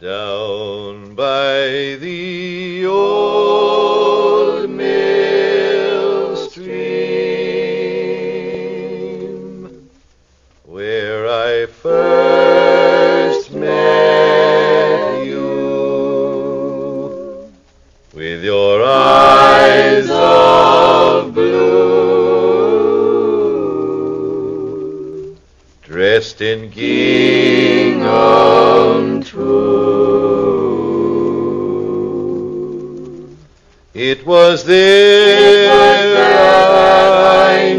Down by the old mill stream, where I first met you, with your eyes of blue, dressed in gingham too. It was there that I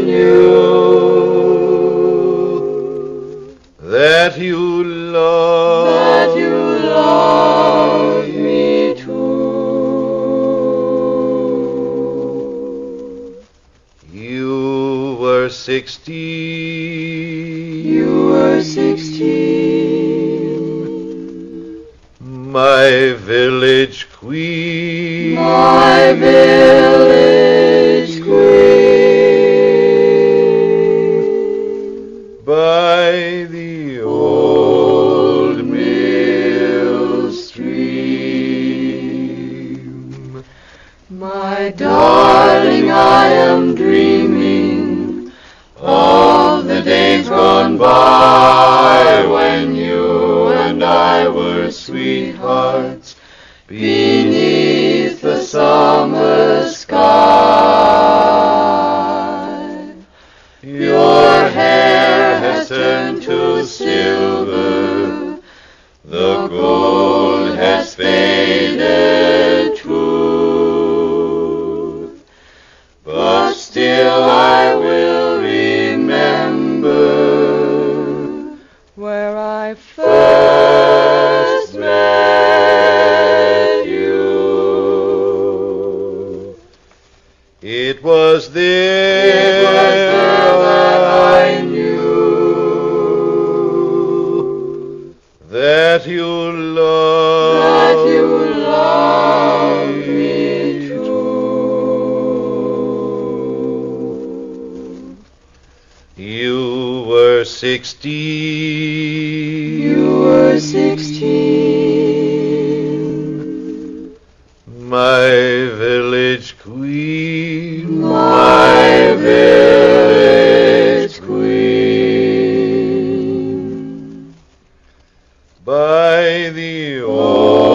knew that you loved me too. You were 16, my village queen, by the old mill stream. My darling, I am dreaming of the days gone by when you and I were sweethearts beneath the summer sky. Your hair has turned to silver, the gold has faded too, but still I will remember where I first met you. It was there that I knew that you loved me too. You were 16, my village queen, my village queen, by the old